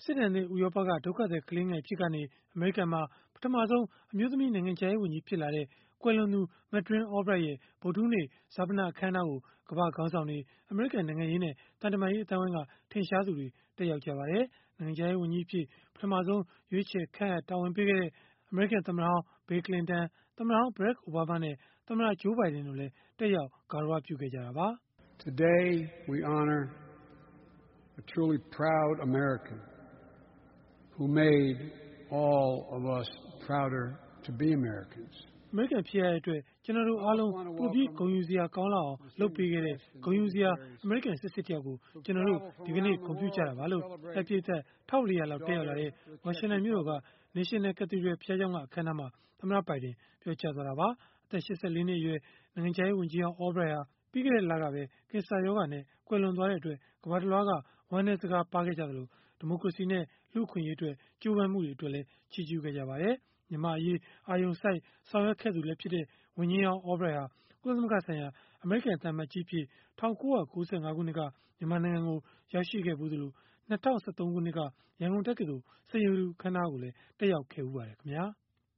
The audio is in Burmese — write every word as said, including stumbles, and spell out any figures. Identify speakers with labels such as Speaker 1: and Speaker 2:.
Speaker 1: စစ်ဒဏ်သင့်ဥရောပကဒုက္ခသည်ကလေးငယ်အဖြစ်ကနေအမေရိကန်မှာပထမဆုံးအမျိုးသမီးနိုင်ငံခြားရေးဝန်ကြီးဖြစ်လာတဲ့ကွယ်လွန်သူ Madeleine Albright ရဲ့ဗုဒ္ဓဟူးနေ့ဈာပနအခမ်းအနားကိုကမ္ဘာ့ခေါင်းဆောင်တွေအမေရိကန်နိုင်ငံရေးနဲ့သံတမန်ရေးအသိုင်းအဝိုင်းကထင်ရှားသူတွေတက်ရောက်ကြပါတယ်။နိုင်ငံခြားရေးဝန်ကြီးအဖြစ်ပထမဆုံးရွေးချယ်ခန့်အပ်တာဝန်ပေးခဲ့တဲ့အမေရိကန်သမ္မတဟောင်း Bill Clinton သမ္မတဟောင်း Barack Obama နဲ့သမ္မတ Joe Biden တို့လည်းတက်ရောက်ဂါရဝပြုခဲ့ကြတာပါ
Speaker 2: ။ Today we honor a truly proud American who made all of us prouder to be Americans.
Speaker 1: အမေရိကန်ဖြစ်ရတဲ့အတွက်ကျွန်တော်တို့အားလုံးပိုပြီးဂုဏ်ယူစရာကောင်းလာအောင်လုပ်ပေးခဲ့တဲ့ဂုဏ်ယူစရာအမေရိကန်စစ်စစ်တယောက်ကိုကျွန်တော်တို့ဒီကနေ့ဂုဏ်ပြုကြတာပါလို့တိုက်ပြသက်တစ်ထောင်လေးရာလောက်တက်ရောက်လာတဲ့ဝါရှင်တန်မြို့တော်က National Cathedral ဘုရားကျောင်းကအခမ်းအနားမှာသမ္မတဘိုင်ဒန်ပြောကြားသွားတာပါအသက် ၈၄ နှစ်အရွယ်နိုင်ငံခြားရေးဝန်ကြီးဟောင်း Albright ဟာပြီးခဲ့တဲ့လကပဲကင်ဆာရောဂါနဲ့ကွယ်လွန်သွားတဲ့အတွက်ကမ္ဘာတလွှားကဝမ်းနည်းစကားပါးခဲ့ကြသလိုဒီမိုကရေစီနဲ့လူ့အခွင့်အရေးအတွက်ကြိုးပမ်းမှုတွေအတွက်လည်းချီးကျူးခဲ့ကြပါတယ်။မြန်မာအရေးအာရုံစိုက်ဆောင်ရွက်ခဲ့သူလည်းဖြစ်တဲ့ဝန်ကြီးဟောင်း Albright ဟာကုလသမဂ္ဂဆိုင်ရာအမေရိကန်သံအမတ်ကြီးအဖြစ်၁၉၉၅ ခုနှစ်ကမြန်မာနိုင်ငံကိုရောက်ရှိခဲ့ဖူးသလို၂၀၁၃ ခုနှစ်ကရန်ကုန်တက္ကသိုလ်စိန်ရတုအခမ်းအနားကိုလည်းတက်ရောက်ခဲ့ဖူးပါတယ်ခင်ဗျာ။